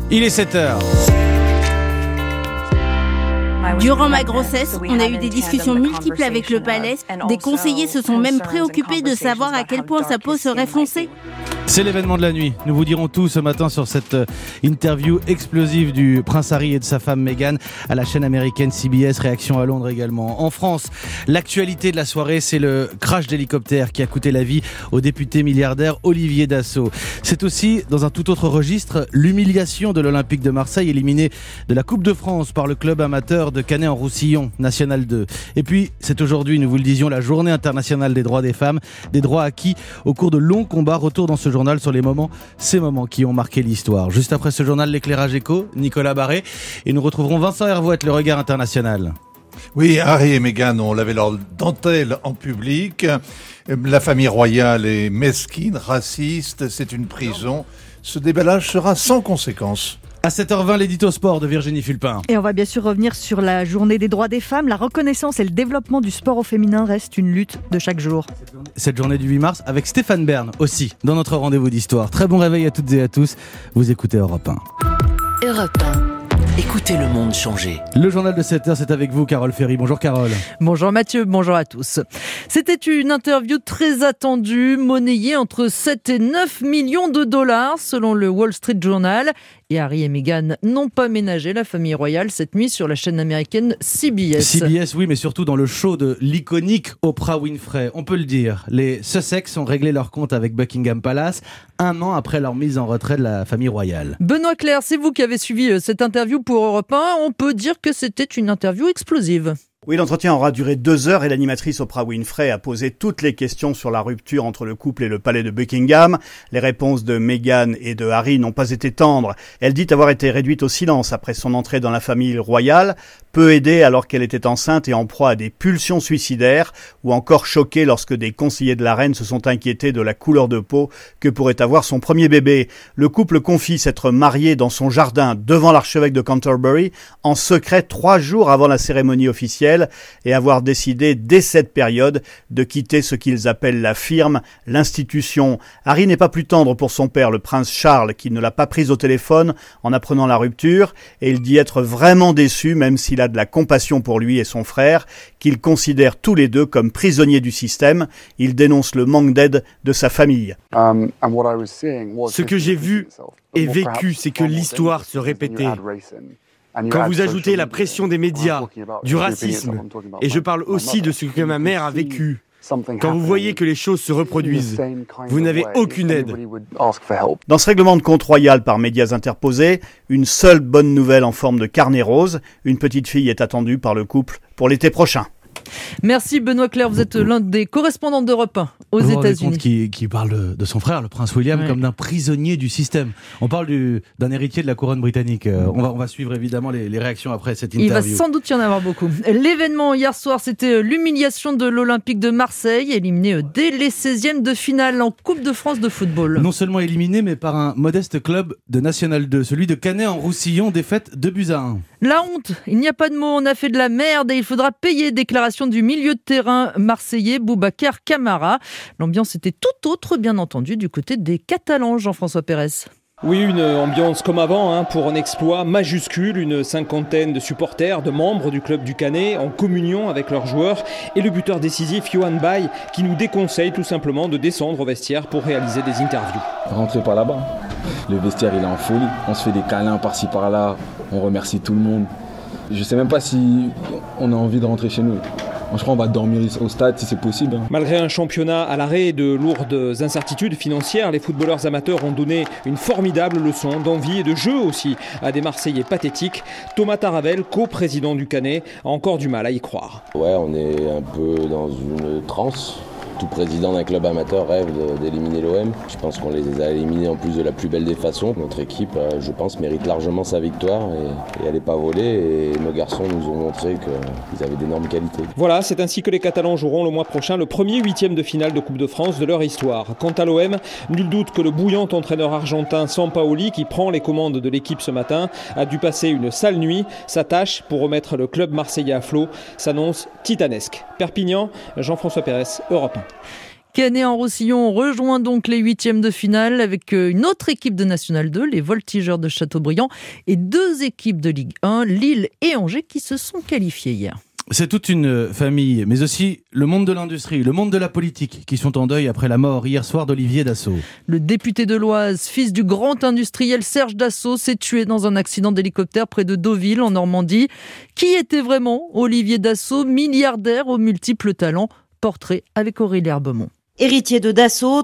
Il est 7h. Durant ma grossesse, on a eu des discussions multiples avec le palais. Des conseillers se sont même préoccupés de savoir à quel point sa peau serait foncée. C'est l'événement de la nuit. Nous vous dirons tout ce matin sur cette interview explosive du prince Harry et de sa femme Meghan à la chaîne américaine CBS. Réaction à Londres également. En France, l'actualité de la soirée, c'est le crash d'hélicoptère qui a coûté la vie au député milliardaire Olivier Dassault. C'est aussi, dans un tout autre registre, l'humiliation de l'Olympique de Marseille, éliminé de la Coupe de France par le club amateur de Canet-en-Roussillon, National 2. Et puis, c'est aujourd'hui, nous vous le disions, la journée internationale des droits des femmes, des droits acquis au cours de longs combats. Retour dans ce journal sur ces moments qui ont marqué l'histoire. Juste après ce journal, l'éclairage écho, Nicolas Barré, et nous retrouverons Vincent Hervouette, le regard international. Oui, Harry et Meghan ont lavé leur dentelle en public. La famille royale est mesquine, raciste, c'est une prison. Ce déballage sera sans conséquence. À 7h20, l'édito sport de Virginie Fulpin. Et on va bien sûr revenir sur la journée des droits des femmes. La reconnaissance et le développement du sport au féminin restent une lutte de chaque jour. Cette journée du 8 mars avec Stéphane Bern aussi dans notre rendez-vous d'histoire. Très bon réveil à toutes et à tous. Vous écoutez Europe 1. Europe 1. Écoutez le monde changer. Le journal de 7h, c'est avec vous, Carole Ferry. Bonjour Carole. Bonjour Mathieu, bonjour à tous. C'était une interview très attendue, monnayée entre 7 et 9 millions de dollars selon le Wall Street Journal. Et Harry et Meghan n'ont pas ménagé la famille royale cette nuit sur la chaîne américaine CBS. CBS, oui, mais surtout dans le show de l'iconique Oprah Winfrey. On peut le dire, les Sussex ont réglé leur compte avec Buckingham Palace 1 an après leur mise en retrait de la famille royale. Benoît Clerc, c'est vous qui avez suivi cette interview pour Europe 1. On peut dire que c'était une interview explosive. Oui, l'entretien aura duré 2 heures et l'animatrice Oprah Winfrey a posé toutes les questions sur la rupture entre le couple et le palais de Buckingham. Les réponses de Meghan et de Harry n'ont pas été tendres. Elle dit avoir été réduite au silence après son entrée dans la famille royale, peu aidée alors qu'elle était enceinte et en proie à des pulsions suicidaires, ou encore choquée lorsque des conseillers de la reine se sont inquiétés de la couleur de peau que pourrait avoir son premier bébé. Le couple confie s'être marié dans son jardin devant l'archevêque de Canterbury en secret 3 jours avant la cérémonie officielle, et avoir décidé dès cette période de quitter ce qu'ils appellent la firme, l'institution. Harry n'est pas plus tendre pour son père, le prince Charles, qui ne l'a pas prise au téléphone en apprenant la rupture, et il dit être vraiment déçu, même s'il a de la compassion pour lui et son frère, qu'il considère tous les deux comme prisonniers du système. Il dénonce le manque d'aide de sa famille. Ce que j'ai vu et vécu, c'est que l'histoire se répétait. Quand vous ajoutez la pression des médias, du racisme, et je parle aussi de ce que ma mère a vécu, quand vous voyez que les choses se reproduisent, vous n'avez aucune aide. Dans ce règlement de compte royal par médias interposés, une seule bonne nouvelle en forme de carnet rose. Une petite fille est attendue par le couple pour l'été prochain. Merci Benoît Clerc, vous êtes l'un des correspondants d'Europe 1 aux États-Unis. Qui parle de son frère, le prince William, comme d'un prisonnier du système. On parle d'un héritier de la couronne britannique. On va suivre évidemment les réactions après cette interview. Il va sans doute y en avoir beaucoup. L'événement hier soir, c'était l'humiliation de l'Olympique de Marseille, éliminé dès les 16e de finale en Coupe de France de football. Non seulement éliminé, mais par un modeste club de National 2, celui de Canet-en-Roussillon, défaite 2-1. La honte, il n'y a pas de mots, on a fait de la merde et il faudra payer. Déclaration du milieu de terrain marseillais Boubacar Camara. L'ambiance était tout autre, bien entendu, du côté des Catalans, Jean-François Pérez. Oui, une ambiance comme avant pour un exploit majuscule, une 50aine de supporters, de membres du club du Canet en communion avec leurs joueurs et le buteur décisif Yohan Bay qui nous déconseille tout simplement de descendre au vestiaire pour réaliser des interviews. Rentrez par là-bas, le vestiaire il est en folie, on se fait des câlins par-ci par-là, on remercie tout le monde. Je sais même pas si on a envie de rentrer chez nous. Je crois qu'on va dormir au stade si c'est possible. Malgré un championnat à l'arrêt et de lourdes incertitudes financières, les footballeurs amateurs ont donné une formidable leçon d'envie et de jeu aussi à des Marseillais pathétiques. Thomas Taravel, co-président du Canet, a encore du mal à y croire. Ouais, on est un peu dans une transe. Tout président d'un club amateur rêve d'éliminer l'OM. Je pense qu'on les a éliminés en plus de la plus belle des façons. Notre équipe, je pense, mérite largement sa victoire et elle n'est pas volée. Et nos garçons nous ont montré qu'ils avaient d'énormes qualités. Voilà, c'est ainsi que les Catalans joueront le mois prochain le premier 8e de finale de Coupe de France de leur histoire. Quant à l'OM, nul doute que le bouillant entraîneur argentin Sampaoli, qui prend les commandes de l'équipe ce matin, a dû passer une sale nuit. Sa tâche pour remettre le club marseillais à flot s'annonce titanesque. Perpignan, Jean-François Pérez, Europe 1. Canet-en-Roussillon rejoint donc les 8e de finale avec une autre équipe de National 2, les Voltigeurs de Châteaubriand, et 2 équipes de Ligue 1, Lille et Angers, qui se sont qualifiées hier. C'est toute une famille, mais aussi le monde de l'industrie, le monde de la politique, qui sont en deuil après la mort hier soir d'Olivier Dassault. Le député de l'Oise, fils du grand industriel Serge Dassault, s'est tué dans un accident d'hélicoptère près de Deauville, en Normandie. Qui était vraiment Olivier Dassault, milliardaire aux multiples talents? Portrait avec Aurélie Herbemont. Héritier de Dassault,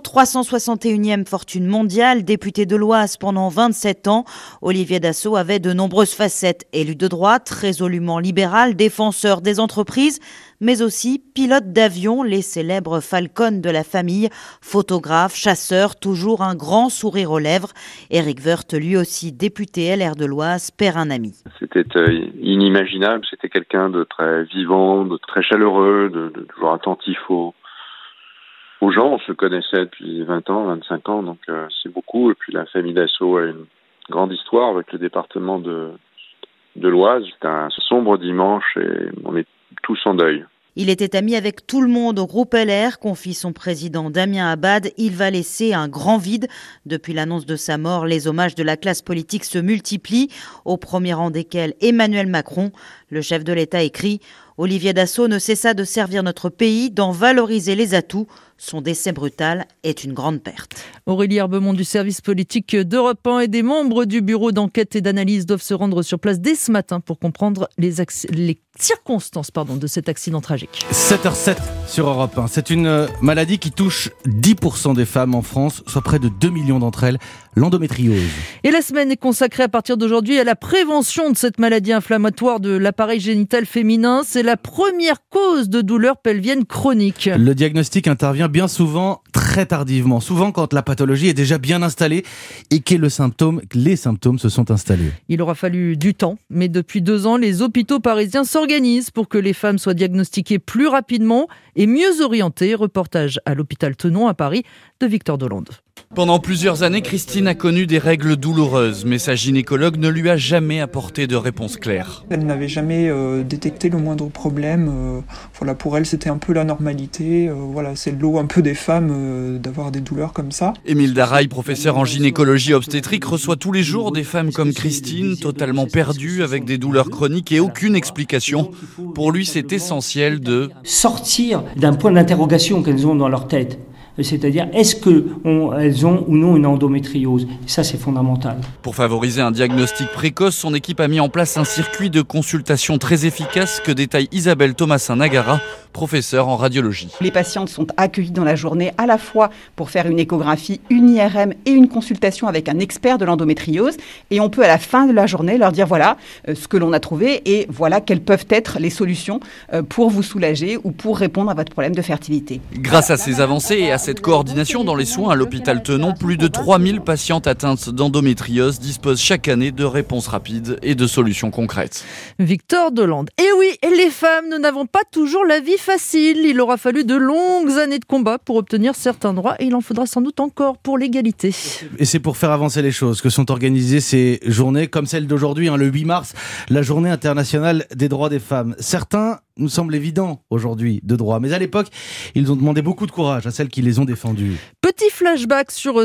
361e fortune mondiale, député de l'Oise pendant 27 ans, Olivier Dassault avait de nombreuses facettes. Élu de droite, résolument libéral, défenseur des entreprises, mais aussi pilote d'avion, les célèbres Falcon de la famille, photographe, chasseur, toujours un grand sourire aux lèvres. Éric Woerth, lui aussi député LR de l'Oise, perd un ami. C'était inimaginable, c'était quelqu'un de très vivant, de très chaleureux, de toujours attentif aux gens. On se connaissait depuis 20 ans, 25 ans, donc c'est beaucoup. Et puis la famille Dassault a une grande histoire avec le département de l'Oise. C'était un sombre dimanche et on est tous en deuil. Il était ami avec tout le monde au groupe LR, confie son président Damien Abad. Il va laisser un grand vide. Depuis l'annonce de sa mort, les hommages de la classe politique se multiplient, au premier rang desquels Emmanuel Macron. Le chef de l'État écrit « Olivier Dassault ne cessa de servir notre pays, d'en valoriser les atouts. Son décès brutal est une grande perte. » Aurélie Herbemont du service politique d'Europe 1 et des membres du bureau d'enquête et d'analyse doivent se rendre sur place dès ce matin pour comprendre les circonstances de cet accident tragique. 7h07 sur Europe 1. C'est une maladie qui touche 10% des femmes en France, soit près de 2 millions d'entre elles, l'endométriose. Et la semaine est consacrée à partir d'aujourd'hui à la prévention de cette maladie inflammatoire de l'appareil génital féminin. C'est la première cause de douleurs pelviennes chroniques. Le diagnostic intervient bien souvent très tardivement, souvent quand la pathologie est déjà bien installée et que les symptômes se sont installés. Il aura fallu du temps, mais depuis 2 ans, les hôpitaux parisiens s'organisent pour que les femmes soient diagnostiquées plus rapidement et mieux orientées. Reportage à l'hôpital Tenon à Paris de Victor Dolande. Pendant plusieurs années, Christine a connu des règles douloureuses, mais sa gynécologue ne lui a jamais apporté de réponse claire. Elle n'avait jamais détecté le moindre problème. Pour elle, c'était un peu la normalité. C'est le lot un peu des femmes d'avoir des douleurs comme ça. Émile Daraille, professeur en gynécologie obstétrique, reçoit tous les jours des femmes comme Christine, totalement perdues, avec des douleurs chroniques et aucune explication. Pour lui, c'est essentiel de sortir d'un point d'interrogation qu'elles ont dans leur tête. C'est-à-dire, est-ce qu'elles ont ou non une endométriose? Ça, c'est fondamental. Pour favoriser un diagnostic précoce, son équipe a mis en place un circuit de consultation très efficace que détaille Isabelle Thomasin-Nagara, professeure en radiologie. Les patientes sont accueillies dans la journée à la fois pour faire une échographie, une IRM et une consultation avec un expert de l'endométriose. Et on peut à la fin de la journée leur dire voilà ce que l'on a trouvé et voilà quelles peuvent être les solutions pour vous soulager ou pour répondre à votre problème de fertilité. Grâce à ces avancées et à cette coordination dans les soins à l'hôpital Tenon, plus de 3000 patientes atteintes d'endométriose disposent chaque année de réponses rapides et de solutions concrètes. Victor Dolande. Et oui, les femmes, nous n'avons pas toujours la vie facile. Il aura fallu de longues années de combat pour obtenir certains droits et il en faudra sans doute encore pour l'égalité. Et c'est pour faire avancer les choses que sont organisées ces journées comme celle d'aujourd'hui, le 8 mars, la journée internationale des droits des femmes. Certains nous semblent évidents aujourd'hui de droit, mais à l'époque, ils ont demandé beaucoup de courage à celles qui les ont défendus. Petit flashback sur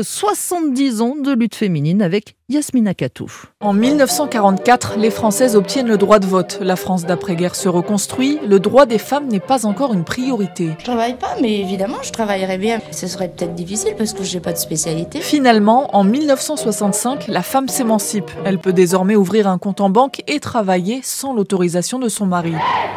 70 ans de lutte féminine avec Yasmina Katou. En 1944, les Françaises obtiennent le droit de vote. La France d'après-guerre se reconstruit. Le droit des femmes n'est pas encore une priorité. Je travaille pas, mais évidemment, je travaillerais bien. Ce serait peut-être difficile parce que j'ai pas de spécialité. Finalement, en 1965, la femme s'émancipe. Elle peut désormais ouvrir un compte en banque et travailler sans l'autorisation de son mari.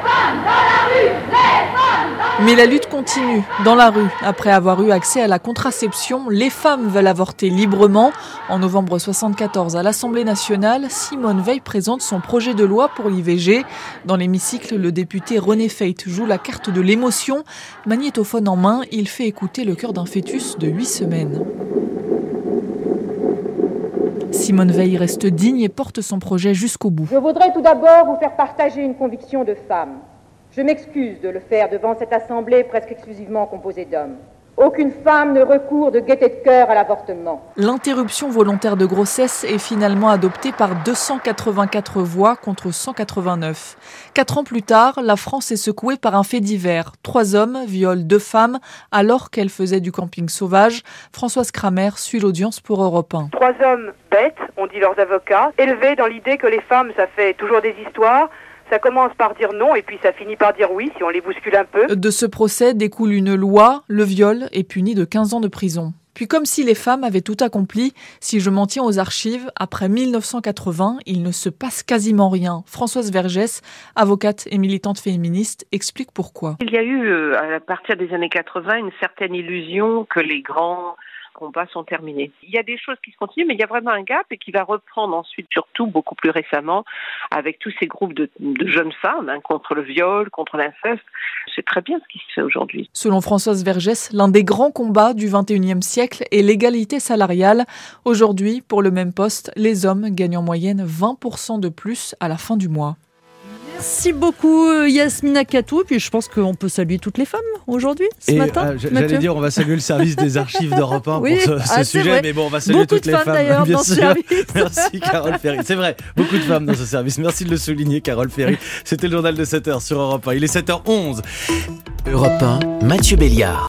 Mais la lutte continue. Dans la rue, après avoir eu accès à la contraception, les femmes veulent avorter librement. En novembre 1974, à l'Assemblée nationale, Simone Veil présente son projet de loi pour l'IVG. Dans l'hémicycle, le député René Feit joue la carte de l'émotion. Magnétophone en main, il fait écouter le cœur d'un fœtus de 8 semaines. Simone Veil reste digne et porte son projet jusqu'au bout. Je voudrais tout d'abord vous faire partager une conviction de femme. Je m'excuse de le faire devant cette assemblée presque exclusivement composée d'hommes. Aucune femme ne recourt de gaieté de cœur à l'avortement. L'interruption volontaire de grossesse est finalement adoptée par 284 voix contre 189. 4 ans plus tard, la France est secouée par un fait divers. 3 hommes violent 2 femmes alors qu'elles faisaient du camping sauvage. Françoise Kramer suit l'audience pour Europe 1. 3 hommes bêtes, ont dit leurs avocats, élevés dans l'idée que les femmes, ça fait toujours des histoires. Ça commence par dire non et puis ça finit par dire oui si on les bouscule un peu. De ce procès découle une loi, le viol est puni de 15 ans de prison. Puis comme si les femmes avaient tout accompli, si je m'en tiens aux archives, après 1980, il ne se passe quasiment rien. Françoise Vergès, avocate et militante féministe, explique pourquoi. Il y a eu, à partir des années 80, une certaine illusion que les grands combats sont terminés. Il y a des choses qui se continuent, mais il y a vraiment un gap et qui va reprendre ensuite, surtout beaucoup plus récemment, avec tous ces groupes de jeunes femmes contre le viol, contre l'inceste. C'est très bien ce qui se fait aujourd'hui. Selon Françoise Vergès, l'un des grands combats du XXIe siècle est l'égalité salariale. Aujourd'hui, pour le même poste, les hommes gagnent en moyenne 20% de plus à la fin du mois. Merci beaucoup Yasmina Katou, puis je pense qu'on peut saluer toutes les femmes aujourd'hui, ce matin. J'allais dire, on va saluer le service des archives d'Europe 1 oui, pour ce sujet, vrai. mais bon, on va saluer toutes les femmes. D'ailleurs, bien dans sûr. ce service. Merci Carole Ferry. C'est vrai, beaucoup de femmes dans ce service. Merci de le souligner, Carole Ferry. C'était le journal de 7h sur Europe 1. Il est 7h11. Europe 1, Mathieu Béliard.